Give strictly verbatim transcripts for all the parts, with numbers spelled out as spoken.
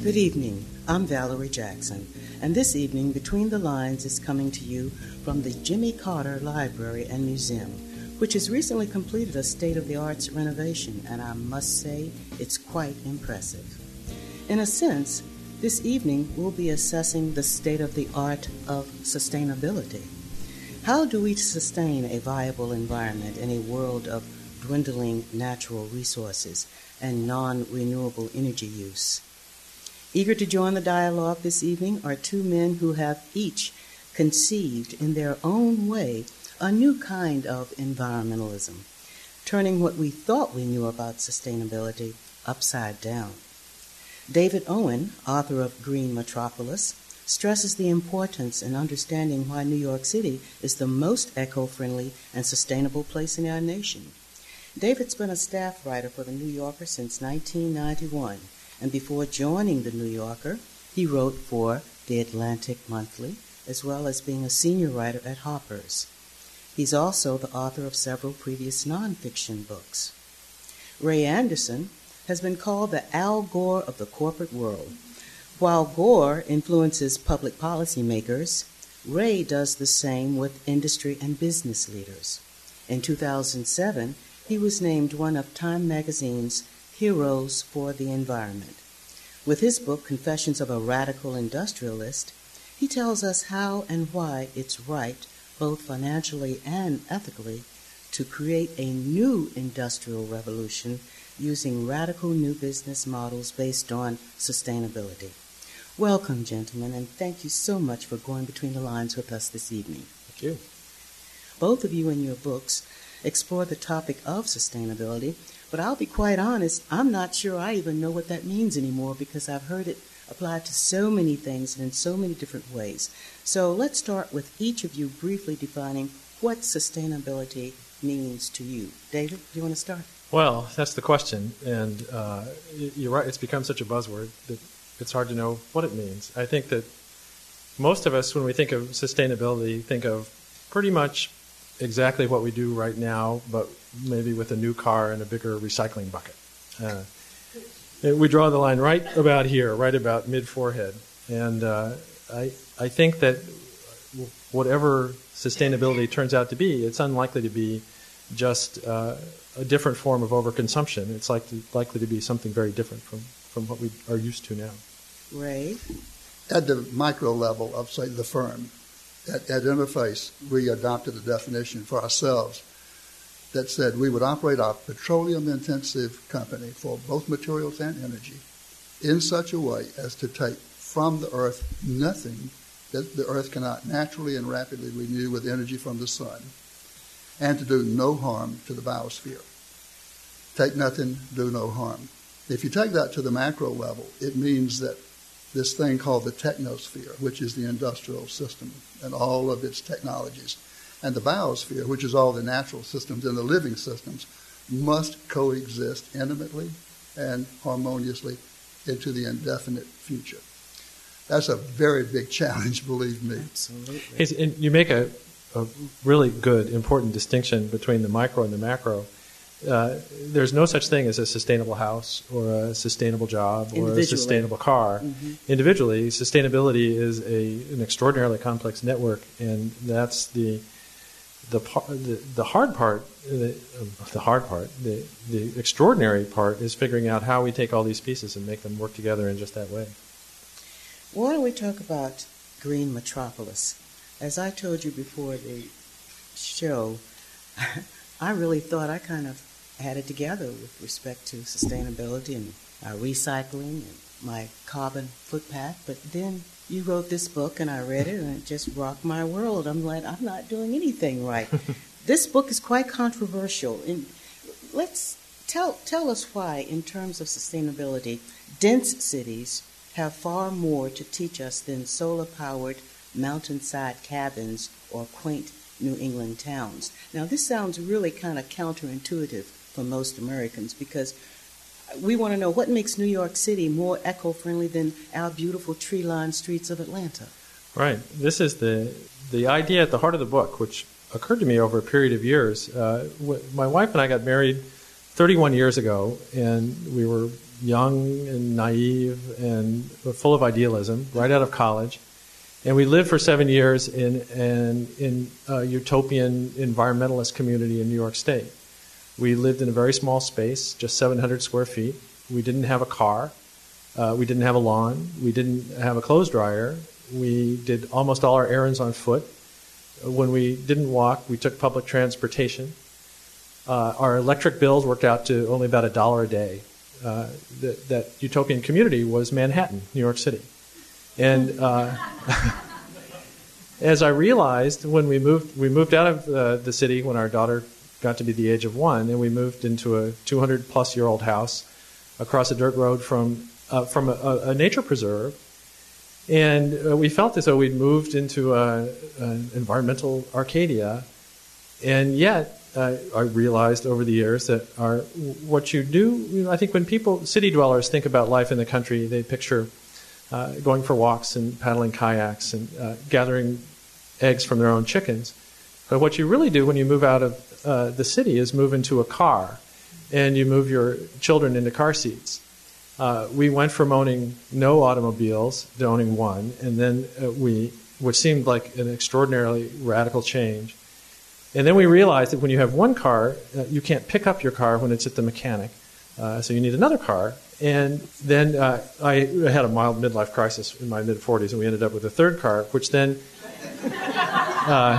Good evening. I'm Valerie Jackson, and this evening, Between the Lines is coming to you from the Jimmy Carter Library and Museum, which has recently completed a state-of-the-arts renovation, and I must say it's quite impressive. In a sense, this evening we'll be assessing the state-of-the-art of sustainability. How do we sustain a viable environment in a world of dwindling natural resources and non-renewable energy use? Eager to join the dialogue this evening are two men who have each conceived in their own way a new kind of environmentalism, turning what we thought we knew about sustainability upside down. David Owen, author of Green Metropolis, stresses the importance in understanding why New York City is the most eco-friendly and sustainable place in our nation. David's been a staff writer for The New Yorker since nineteen ninety-one, and before joining The New Yorker, he wrote for The Atlantic Monthly, as well as being a senior writer at Harper's. He's also the author of several previous nonfiction books. Ray Anderson has been called the Al Gore of the corporate world. While Gore influences public policymakers, Ray does the same with industry and business leaders. In two thousand seven, he was named one of Time magazine's Heroes for the Environment. With his book, Confessions of a Radical Industrialist, he tells us how and why it's right, both financially and ethically, to create a new industrial revolution using radical new business models based on sustainability. Welcome, gentlemen, and thank you so much for going between the lines with us this evening. Thank you. Both of you in your books explore the topic of sustainability, but I'll be quite honest, I'm not sure I even know what that means anymore because I've heard it applied to so many things and in so many different ways. So let's start with each of you briefly defining what sustainability means to you. David, do you want to start? Well, that's the question, and uh, you're right, it's become such a buzzword that it's hard to know what it means. I think that most of us, when we think of sustainability, think of pretty much exactly what we do right now, but maybe with a new car and a bigger recycling bucket. Uh, we draw the line right about here, right about mid-forehead. And uh, I, I think that whatever sustainability turns out to be, it's unlikely to be just uh, a different form of overconsumption. It's likely, likely to be something very different from, from what we are used to now. Ray? At the micro level of, say, the firm, at, at Interface, we adopted a definition for ourselves that said we would operate our petroleum-intensive company for both materials and energy in such a way as to take from the earth nothing that the earth cannot naturally and rapidly renew with energy from the sun, and to do no harm to the biosphere. Take nothing, do no harm. If you take that to the macro level, it means that this thing called the technosphere, which is the industrial system and all of its technologies, and the biosphere, which is all the natural systems and the living systems, must coexist intimately and harmoniously into the indefinite future. That's a very big challenge, believe me. Absolutely. And you make a, a really good, important distinction between the micro and the macro. Uh, there's no such thing as a sustainable house or a sustainable job or a sustainable car. Mm-hmm. Individually, sustainability is a an extraordinarily complex network, and that's the the par- the, the hard part. The, uh, the hard part, the the extraordinary part, is figuring out how we take all these pieces and make them work together in just that way. Why don't we talk about Green Metropolis? As I told you before the show, I really thought I kind of had it together with respect to sustainability and uh, recycling and my carbon footpath. But then you wrote this book and I read it and it just rocked my world. I'm like, I'm not doing anything right. This book is quite controversial. And let's tell tell us why, in terms of sustainability, dense cities have far more to teach us than solar-powered mountainside cabins or quaint New England towns. Now, this sounds really kind of counterintuitive for most Americans because we want to know what makes New York City more eco-friendly than our beautiful tree-lined streets of Atlanta. Right. This is the the idea at the heart of the book, which occurred to me over a period of years. Uh, w- my wife and I got married thirty-one years ago, and we were young and naive and full of idealism, right out of college. And we lived for seven years in, in, in a utopian environmentalist community in New York State. We lived in a very small space, just seven hundred square feet. We didn't have a car. Uh, we didn't have a lawn. We didn't have a clothes dryer. We did almost all our errands on foot. When we didn't walk, we took public transportation. Uh, our electric bills worked out to only about a dollar a day. Uh, that, that utopian community was Manhattan, New York City. And uh, as I realized when we moved, we moved out of uh, the city when our daughter got to be the age of one, and we moved into a two hundred plus year old house across a dirt road from uh, from a, a nature preserve. And uh, we felt as though we'd moved into a, an environmental Arcadia, and yet uh, I realized over the years that our what you do, you know, I think when people, city dwellers, think about life in the country, they picture uh, going for walks and paddling kayaks and uh, gathering eggs from their own chickens. But what you really do when you move out of uh, the city is move into a car, and you move your children into car seats. Uh, we went from owning no automobiles to owning one, and then uh, we, which seemed like an extraordinarily radical change. And then we realized that when you have one car, uh, you can't pick up your car when it's at the mechanic, uh, so you need another car. And then uh, I had a mild midlife crisis in my mid forties, and we ended up with a third car, which then, uh,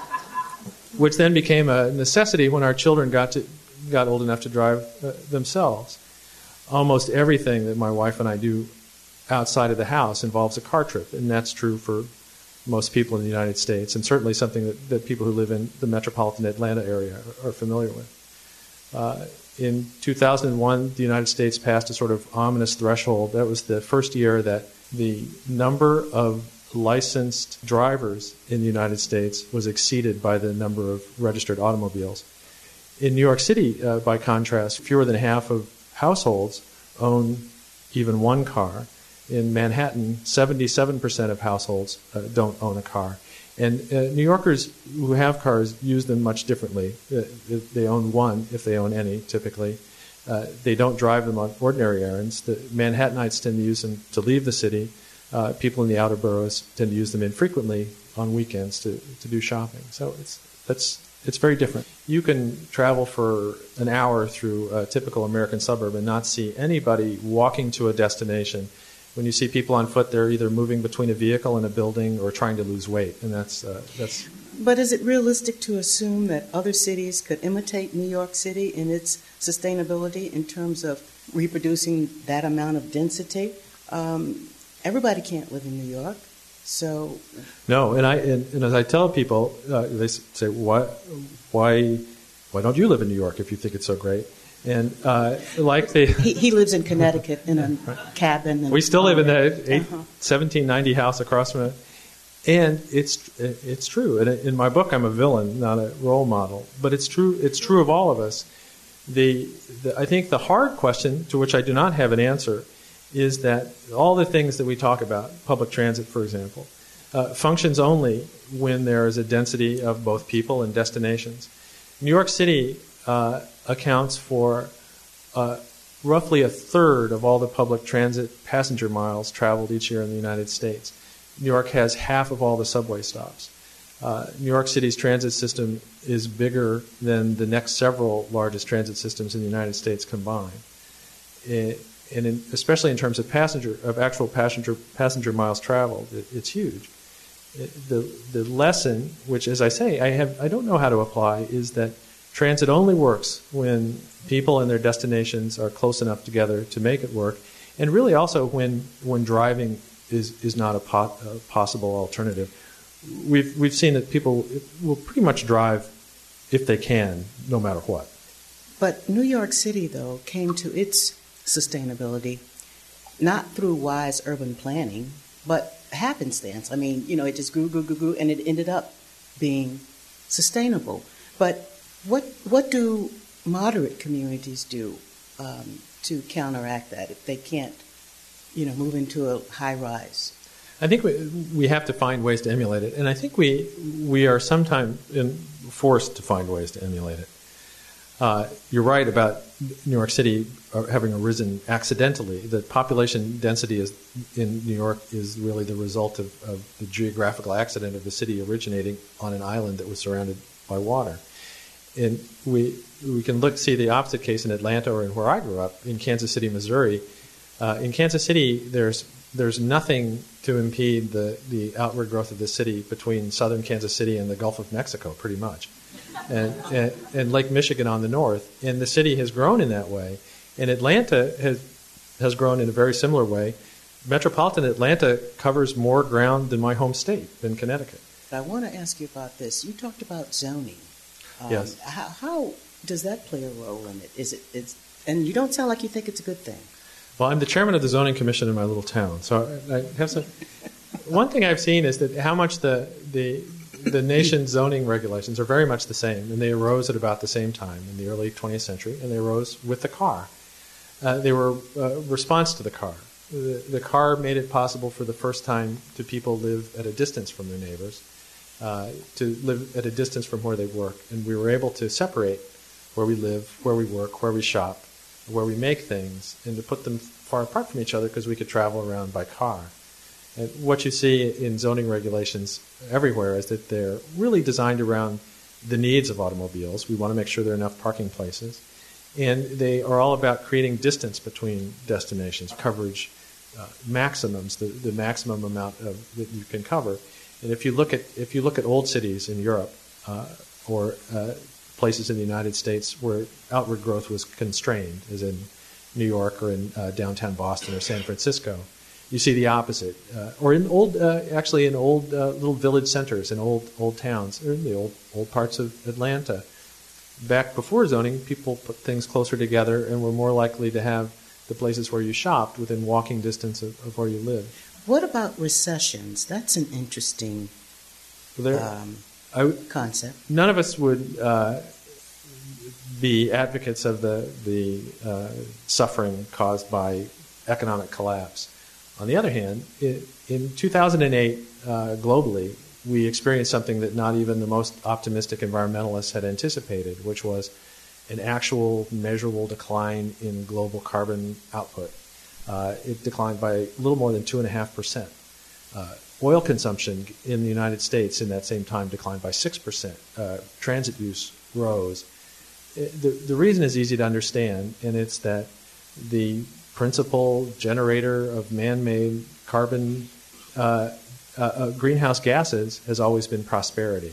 which then became a necessity when our children got to got old enough to drive uh, themselves. Almost everything that my wife and I do outside of the house involves a car trip, and that's true for most people in the United States, and certainly something that, that people who live in the metropolitan Atlanta area are, are familiar with. Uh, in two thousand one, the United States passed a sort of ominous threshold. That was the first year that the number of licensed drivers in the United States was exceeded by the number of registered automobiles. In New York City, uh, by contrast, fewer than half of households own even one car. In Manhattan, seventy-seven percent of households uh, don't own a car. And uh, New Yorkers who have cars use them much differently. Uh, they own one, if they own any, typically. Uh, they don't drive them on ordinary errands. The Manhattanites tend to use them to leave the city. Uh, people in the outer boroughs tend to use them infrequently on weekends to, to do shopping. So it's that's It's very different. You can travel for an hour through a typical American suburb and not see anybody walking to a destination. When you see people on foot, they're either moving between a vehicle and a building or trying to lose weight, and that's uh, that's. But is it realistic to assume that other cities could imitate New York City in its sustainability in terms of reproducing that amount of density? Um, everybody can't live in New York. So no, and I and, and as I tell people, uh, they say, "Why, why, why don't you live in New York if you think it's so great?" And uh, like they, he, he lives in Connecticut in a right. cabin. And we still live in that uh-huh. seventeen ninety house across from it, and it's it's true. And in my book, I'm a villain, not a role model, but it's true. It's true of all of us. The, the I think the hard question, to which I do not have an answer, is that all the things that we talk about, public transit, for example, uh, functions only when there is a density of both people and destinations. New York City uh, accounts for uh, roughly a third of all the public transit passenger miles traveled each year in the United States. New York has half of all the subway stops. Uh, New York City's transit system is bigger than the next several largest transit systems in the United States combined. It, And in, especially in terms of passenger, of actual passenger passenger miles traveled, it, it's huge. It, the the lesson, which, as I say, I have I don't know how to apply, is that transit only works when people and their destinations are close enough together to make it work, and really also when when driving is is not a, po- a possible alternative. We've we've seen that people will pretty much drive if they can, no matter what. But New York City, though, came to its sustainability not through wise urban planning, but happenstance. I mean, you know, it just grew, grew, grew, grew, and it ended up being sustainable. But what what do moderate communities do um, to counteract that if they can't, you know, move into a high rise? I think we we have to find ways to emulate it, and I think we we are sometimes in, forced to find ways to emulate it. Uh, you're right about New York City having arisen accidentally. The population density is, in New York is really the result of, of the geographical accident of the city originating on an island that was surrounded by water. And we we can look see the opposite case in Atlanta or in where I grew up, in Kansas City, Missouri. Uh, in Kansas City, there's there's nothing to impede the, the outward growth of the city between southern Kansas City and the Gulf of Mexico, pretty much. And, and, and Lake Michigan on the north. And the city has grown in that way. And Atlanta has has grown in a very similar way. Metropolitan Atlanta covers more ground than my home state, than Connecticut. I want to ask you about this. You talked about zoning. Um, yes. How, how does that play a role in it? Is it? It's, and you don't sound like you think it's a good thing. Well, I'm the chairman of the zoning commission in my little town, so I, I have some. One thing I've seen is that how much the the the nation's zoning regulations are very much the same, and they arose at about the same time in the early twentieth century, and they arose with the car. Uh, they were a response to the car. The, the car made it possible for the first time to people live at a distance from their neighbors, uh, to live at a distance from where they work, and we were able to separate where we live, where we work, where we shop, where we make things, and to put them far apart from each other because we could travel around by car. And what you see in zoning regulations everywhere is that they're really designed around the needs of automobiles. We want to make sure there are enough parking places. And they are all about creating distance between destinations, coverage, uh, maximums, the, the maximum amount of, that you can cover. And if you look at if you look at old cities in Europe uh, or uh, places in the United States where outward growth was constrained, as in New York or in uh, downtown Boston or San Francisco, you see the opposite. Uh, or in old, uh, actually in old uh, little village centers in old old towns, or in the old old parts of Atlanta. Back before zoning, people put things closer together and were more likely to have the places where you shopped within walking distance of, of where you lived. What about recessions? That's an interesting There, um, I w- concept. None of us would uh, be advocates of the, the uh, suffering caused by economic collapse. On the other hand, it, in two thousand eight, uh, globally, we experienced something that not even the most optimistic environmentalists had anticipated, which was an actual measurable decline in global carbon output. Uh, it declined by a little more than two point five percent. Uh, oil consumption in the United States in that same time declined by six percent. Uh, transit use rose. It, the, the reason is easy to understand, and it's that the principal generator of man-made carbon uh, uh, uh, greenhouse gases has always been prosperity.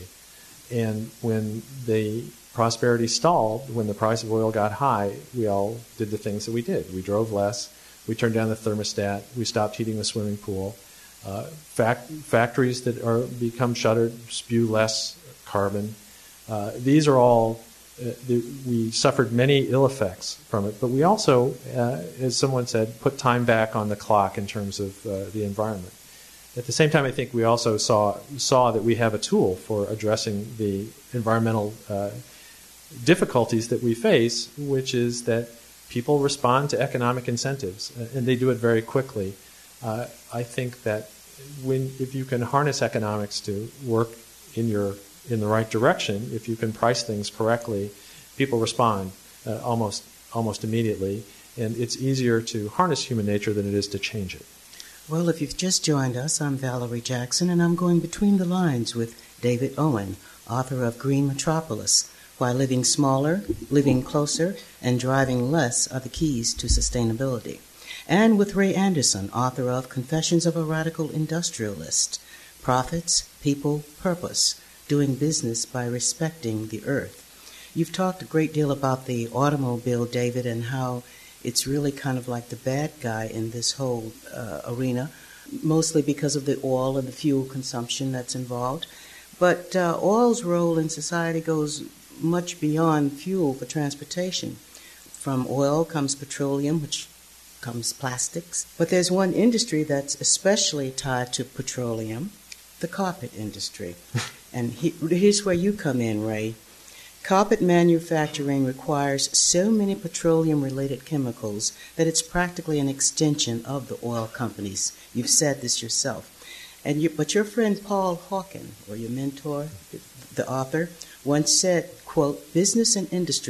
And when the prosperity stalled, when the price of oil got high, we all did the things that we did. We drove less. We turned down the thermostat. We stopped heating the swimming pool. Uh, fact, factories that are become shuttered spew less carbon. Uh, these are all, uh, the, we suffered many ill effects from it, but we also, uh, as someone said, put time back on the clock in terms of uh, the environment. At the same time, I think we also saw saw that we have a tool for addressing the environmental uh, difficulties that we face, which is that people respond to economic incentives, and they do it very quickly. Uh, I think that when if you can harness economics to work in your in the right direction, if you can price things correctly, people respond uh, almost almost immediately, and it's easier to harness human nature than it is to change it. Well, if you've just joined us, I'm Valerie Jackson, and I'm going between the lines with David Owen, author of Green Metropolis, Why Living Smaller, Living Closer, and Driving Less Are the Keys to Sustainability, and with Ray Anderson, author of Confessions of a Radical Industrialist, Profits, People, Purpose, Doing Business by Respecting the Earth. You've talked a great deal about the automobile, David, and how it's really kind of like the bad guy in this whole uh, arena, mostly because of the oil and the fuel consumption that's involved. But uh, oil's role in society goes much beyond fuel for transportation. From oil comes petroleum, which comes plastics. But there's one industry that's especially tied to petroleum, the carpet industry. And he, here's where you come in, Ray. Carpet manufacturing requires so many petroleum-related chemicals that it's practically an extension of the oil companies. You've said this yourself. And you, but your friend Paul Hawken, or your mentor, the author, once said, quote, "Business and industry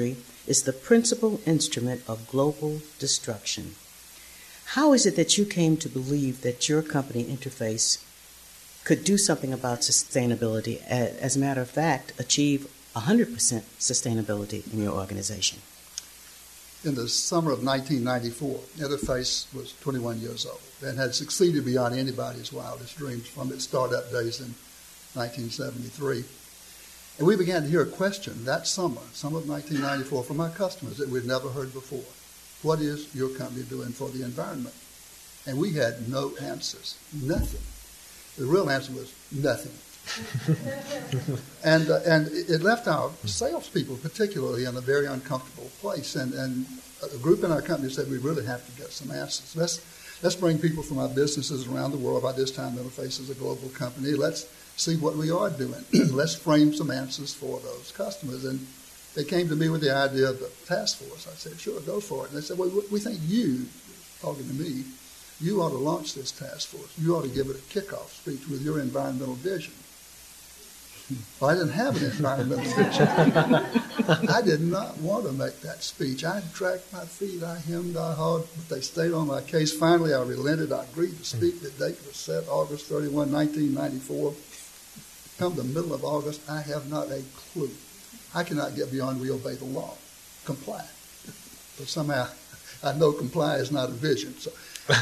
is the principal instrument of global destruction. How is it that you came to believe that your company, Interface, could do something about sustainability, as a matter of fact, achieve one hundred percent sustainability in your organization? In the summer of nineteen ninety-four, Interface was twenty-one years old and had succeeded beyond anybody's wildest dreams from its startup days in nineteen seventy-three. And we began to hear a question that summer, summer of nineteen ninety-four, from our customers that we'd never heard before. What is your company doing for the environment? And we had no answers, nothing. The real answer was nothing. and uh, and it left our salespeople particularly in a very uncomfortable place. And, and a group in our company said, we really have to get some answers. Let's let's bring people from our businesses around the world. By this time, Interface is a global company. Let's see what we are doing. Let's frame some answers for those customers. And they came to me with the idea of the task force. I said, sure, go for it. And they said, well, we think you, talking to me, you ought to launch this task force. You ought to give it a kickoff speech with your environmental vision. Well, I didn't have an environmental vision. I did not want to make that speech. I dragged my feet, I hemmed, I hawed, but they stayed on my case. Finally, I relented. I agreed to speak. The date was set, August thirty-first, nineteen ninety-four. Come the middle of August, I have not a clue. I cannot get beyond we obey the law, comply. But somehow, I know comply is not a vision. So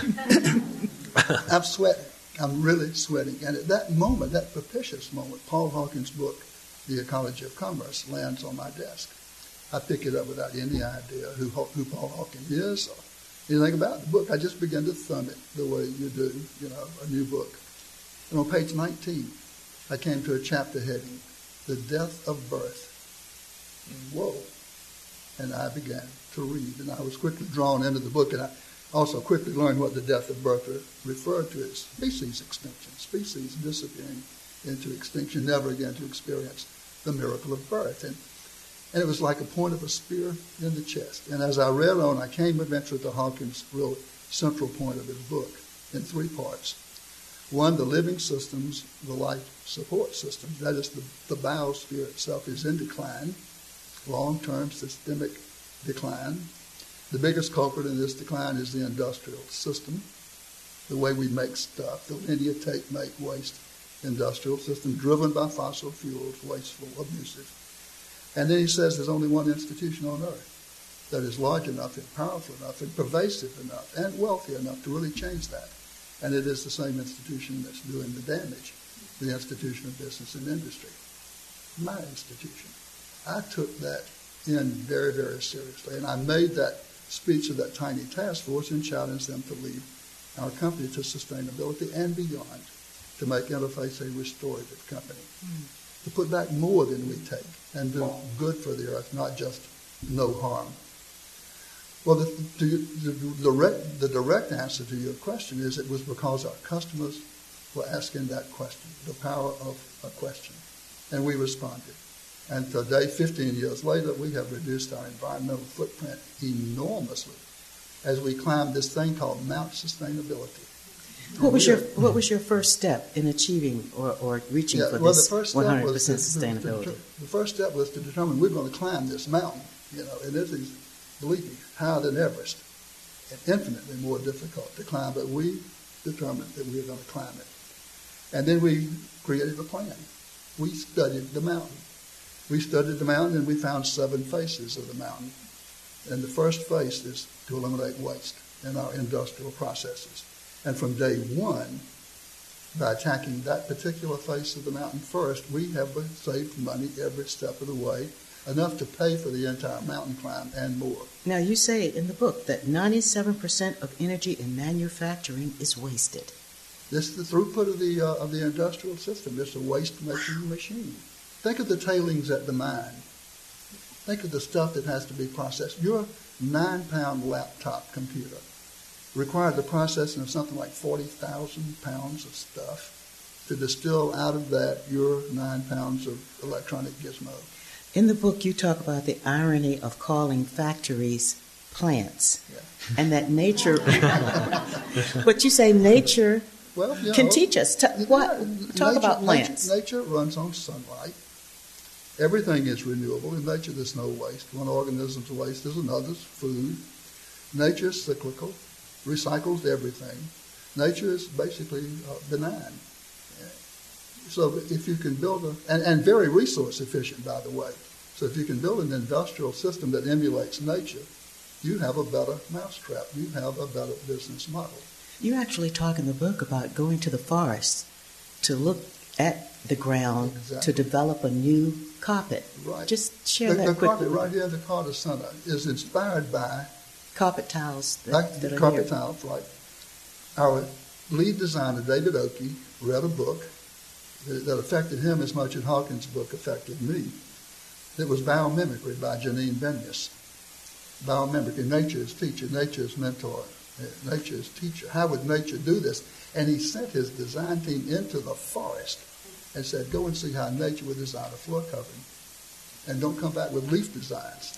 I'm sweating. I'm really sweating. And at that moment, that propitious moment, Paul Hawkins' book, The Ecology of Commerce, lands on my desk. I pick it up without any idea who, who Paul Hawkins is or anything about the book. I just begin to thumb it the way you do, you know, a new book. And on page nineteen, I came to a chapter heading, The Death of Birth. Whoa. And I began to read. And I was quickly drawn into the book, and I also quickly learned what the death of birth referred to as species extinction, species disappearing into extinction, never again to experience the miracle of birth. And, and it was like a point of a spear in the chest. And as I read on, I came eventually to Hawkins' real central point of his book in three parts. One, the living systems, the life support systems, that is the, the biosphere itself is in decline, long-term systemic decline. The biggest culprit in this decline is the industrial system, the way we make stuff, the linear take, make, waste industrial system driven by fossil fuels, wasteful, abusive. And then he says there's only one institution on earth that is large enough and powerful enough and pervasive enough and wealthy enough to really change that. And it is the same institution that's doing the damage, the institution of business and industry, my institution. I took that in very, very seriously, and I made that speech of that tiny task force and challenged them to lead our company to sustainability and beyond, to make Interface a restorative company, mm. to put back more than we take and do good for the earth, not just no harm. Well, the, the, the, the, the direct answer to your question is it was because our customers were asking that question, the power of a question, and we responded. And today, fifteen years later, we have reduced our environmental footprint enormously as we climb this thing called Mount Sustainability. What was your What was your first step in achieving or, or reaching yeah, for well, this one hundred percent sustainability? To, to, the first step was to determine we're going to climb this mountain, you know, and this is, believe me, higher than Everest, and infinitely more difficult to climb, but we determined that we were going to climb it. And then we created a plan. We studied the mountain. We studied the mountain, and we found seven faces of the mountain. And the first face is to eliminate waste in our industrial processes. And from day one, by attacking that particular face of the mountain first, we have saved money every step of the way, enough to pay for the entire mountain climb and more. Now, you say in the book that ninety-seven percent of energy in manufacturing is wasted. This is the throughput of the, uh, of the industrial system. It's a waste-making machine. Think of the tailings at the mine. Think of the stuff that has to be processed. Your nine-pound laptop computer required the processing of something like forty thousand pounds of stuff to distill out of that your nine pounds of electronic gizmo. In the book, you talk about the irony of calling factories plants, yeah. and that nature, but you say nature well, you can know, teach us. Ta- what? Yeah, talk nature, about plants. Nature, nature runs on sunlight. Everything is renewable. In nature, there's no waste. One organism's waste is another's food. Nature is cyclical, recycles everything. Nature is basically uh, benign. So if you can build a, and, and very resource efficient, by the way. So if you can build an industrial system that emulates nature, you have a better mousetrap. You have a better business model. You actually talk in the book about going to the forest to look at the ground exactly. to develop a new carpet. Right. Just share the, that the quickly. carpet right here in the Carter Center is inspired by carpet tiles. That, like that the are carpet here. tiles, right. Our lead designer, David Oakey, read a book that, that affected him as much as Hawkins' book affected me. It was Biomimicry by Janine Benyus. Biomimicry, nature's teacher, nature's mentor, nature's teacher. How would nature do this? And he sent his design team into the forest and said, go and see how nature would design a floor covering. And don't come back with leaf designs.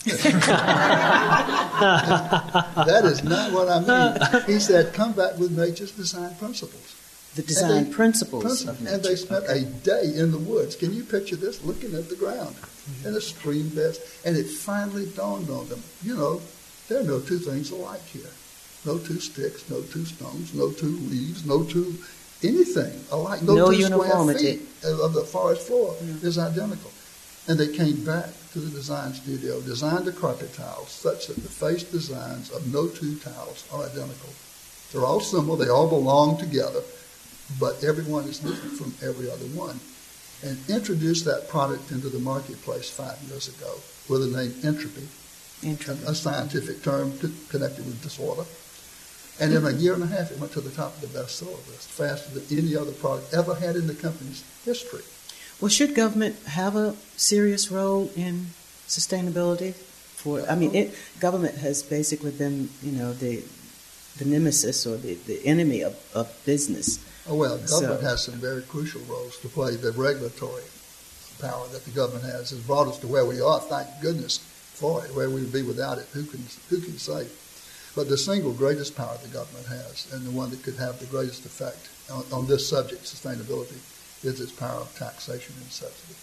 That is not what I mean. He said, come back with nature's design principles. The design they, principles, principles. of nature. And they spent okay. a day in the woods. Can you picture this? Looking at the ground mm-hmm. and the stream beds. And it finally dawned on them, you know, there are no two things alike here. No two sticks, no two stones, no two leaves, no two anything alike. No, no two uniformity. square feet of the forest floor yeah. is identical. And they came back to the design studio, designed a carpet tile such that the face designs of no two tiles are identical. They're all similar, they all belong together, but everyone is different from every other one. And introduced that product into the marketplace five years ago with the name Entropy, Entropy. a scientific term to, connected with disorder. And in a year and a half, it went to the top of the bestseller list, faster than any other product ever had in the company's history. Well, should government have a serious role in sustainability? For I mean, it, government has basically been, you know, the the nemesis or the, the enemy of, of business. Oh, well, government so. has some very crucial roles to play. The regulatory power that the government has has brought us to where we are, thank goodness for it. Where we would be without it, who can who can say? But the single greatest power the government has, and the one that could have the greatest effect on, on this subject, sustainability, is its power of taxation and subsidy.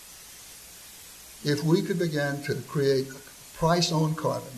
If we could begin to create a price on carbon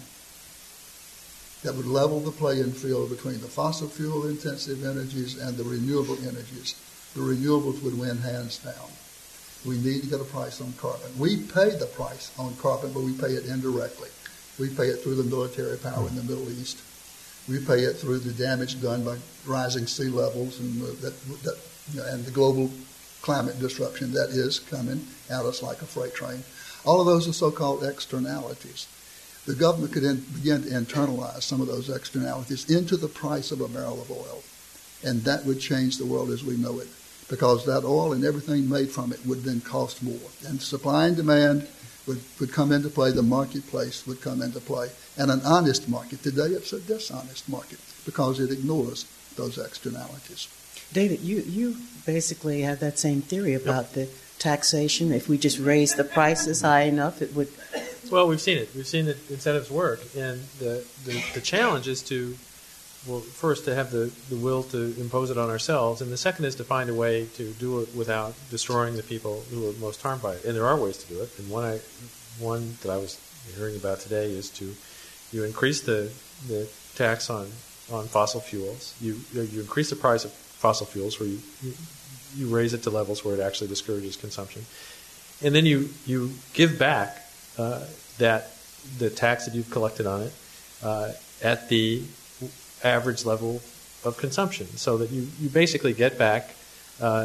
that would level the playing field between the fossil fuel intensive energies and the renewable energies, the renewables would win hands down. We need to get a price on carbon. We pay the price on carbon, but we pay it indirectly. We pay it through the military power in the Middle East. We pay it through the damage done by rising sea levels and, uh, that, that, you know, and the global climate disruption that is coming at us like a freight train. All of those are so-called externalities. The government could in, begin to internalize some of those externalities into the price of a barrel of oil, and that would change the world as we know it, because that oil and everything made from it would then cost more. And supply and demand would, would come into play, the marketplace would come into play, and an honest market. Today it's a dishonest market because it ignores those externalities. David, you, you basically have that same theory about yep. the taxation. If we just raise the prices high enough, it would... Well, we've seen it. We've seen that incentives work. And the, the, the challenge is to, well, first to have the, the will to impose it on ourselves, and the second is to find a way to do it without destroying the people who are most harmed by it. And there are ways to do it. And one, I, one that I was hearing about today is to you increase the, the tax on, on fossil fuels. You, you increase the price of fossil fuels where you, you, you raise it to levels where it actually discourages consumption. And then you, you give back uh, that the tax that you've collected on it uh, at the average level of consumption, so that you, you basically get back uh,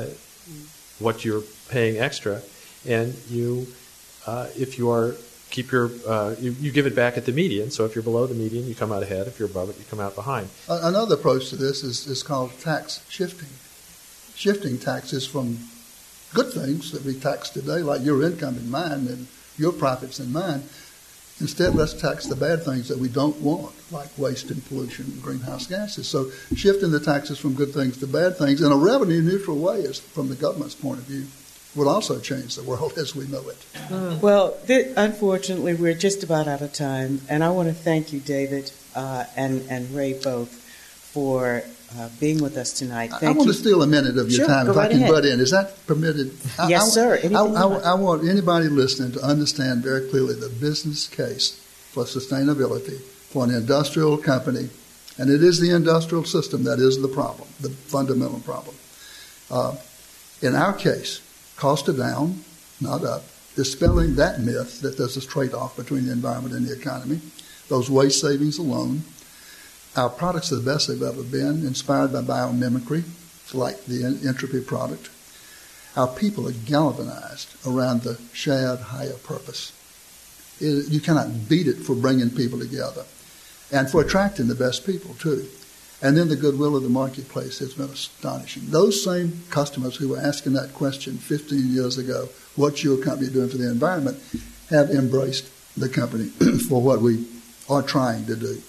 what you're paying extra, and you, uh, if you are, keep your, uh, you, you give it back at the median, so if you're below the median, you come out ahead. If you're above it, you come out behind. Another approach to this is, is called tax shifting. Shifting taxes from good things that we tax today, like your income and mine, and your profits and mine. Instead, let's tax the bad things that we don't want, like waste and pollution and greenhouse gases. So shifting the taxes from good things to bad things in a revenue-neutral way, is, from the government's point of view, would also change the world as we know it. Mm. Well, th- unfortunately, we're just about out of time, and I want to thank you, David, uh, and, and Ray both, for uh, being with us tonight. Thank I want you. to steal a minute of your Sure, time go if right I can ahead. butt in. Is that permitted? I, Yes, I, sir. Anything I, you I, want. I want anybody listening to understand very clearly the business case for sustainability for an industrial company, and it is the industrial system that is the problem, the fundamental problem. Uh, in our case, costs are down, not up, dispelling that myth that there's this trade-off between the environment and the economy. Those waste savings alone. Our products are the best they've ever been, inspired by biomimicry, like the Entropy product. Our people are galvanized around the shared higher purpose. It, you cannot beat it for bringing people together and for attracting the best people, too. And then the goodwill of the marketplace has been astonishing. Those same customers who were asking that question fifteen years ago, what's your company doing for the environment, have embraced the company for what we are trying to do.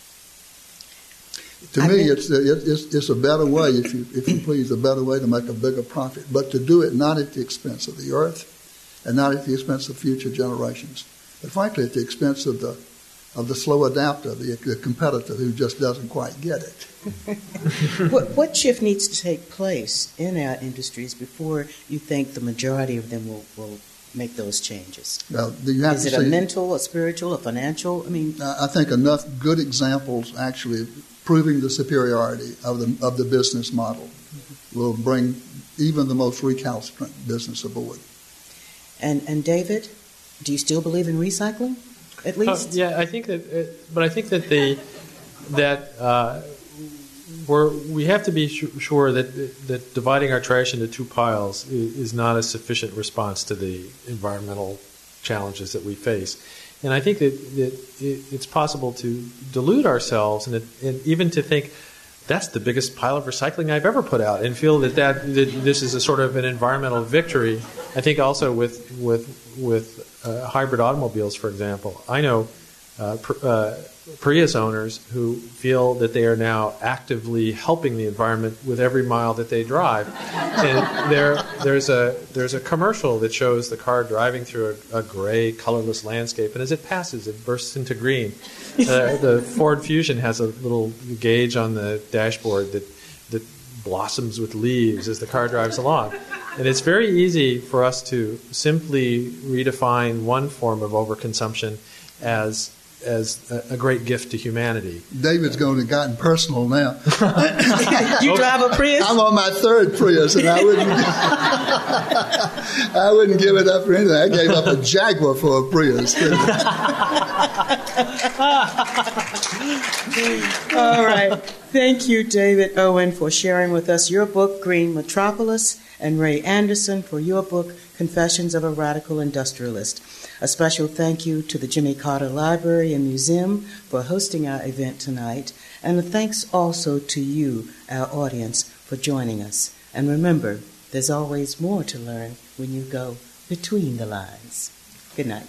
To I me, think- it's, it's it's a better way, if you if you please, a better way to make a bigger profit, but to do it not at the expense of the earth, and not at the expense of future generations, but frankly at the expense of the of the slow adapter, the, the competitor who just doesn't quite get it. What, what shift needs to take place in our industries before you think the majority of them will, will make those changes? Now, you have Is to it a see, mental, a spiritual, a financial? I mean, I think enough good examples actually proving the superiority of the of the business model will bring even the most recalcitrant business aboard. and and David, do you still believe in recycling? At Uh, least, yeah, I think that, uh, but I think that the that uh, we're, we have to be sh- sure that that dividing our trash into two piles is, is not a sufficient response to the environmental challenges that we face. And I think that, that it, it's possible to delude ourselves and, it, and even to think that's the biggest pile of recycling I've ever put out, and feel that, that, that this is a sort of an environmental victory. I think also with with with uh, hybrid automobiles, for example, I know uh, pr- uh, Prius owners who feel that they are now actively helping the environment with every mile that they drive. And there there's a there's a commercial that shows the car driving through a, a gray, colorless landscape, and as it passes, it bursts into green. Uh, the Ford Fusion has a little gauge on the dashboard that that blossoms with leaves as the car drives along. And it's very easy for us to simply redefine one form of overconsumption as as a, a great gift to humanity. David's going to gotten personal now. you drive a Prius? I'm on my third Prius, and I wouldn't I wouldn't give it up for anything. I gave up a Jaguar for a Prius. All right. Thank you, David Owen, for sharing with us your book, Green Metropolis, and Ray Anderson for your book, Confessions of a Radical Industrialist. A special thank you to the Jimmy Carter Library and Museum for hosting our event tonight, and a thanks also to you, our audience, for joining us. And remember, there's always more to learn when you go between the lines. Good night.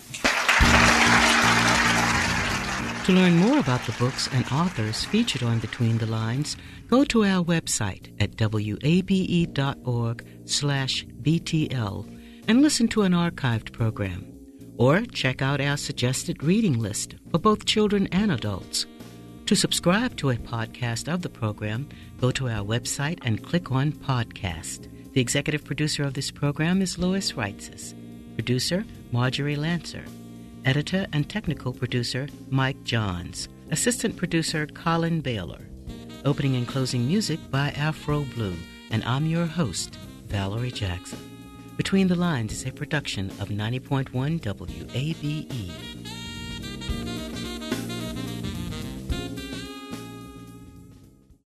To learn more about the books and authors featured on Between the Lines, go to our website at wabe.org slash BTL and listen to an archived program. Or check out our suggested reading list for both children and adults. To subscribe to a podcast of the program, go to our website and click on Podcast. The executive producer of this program is Lois Reitzes. Producer, Marjorie Lancer. Editor and technical producer, Mike Johns. Assistant producer, Colin Baylor. Opening and closing music by Afro Blue. And I'm your host, Valerie Jackson. Between the Lines is a production of ninety point one W A B E.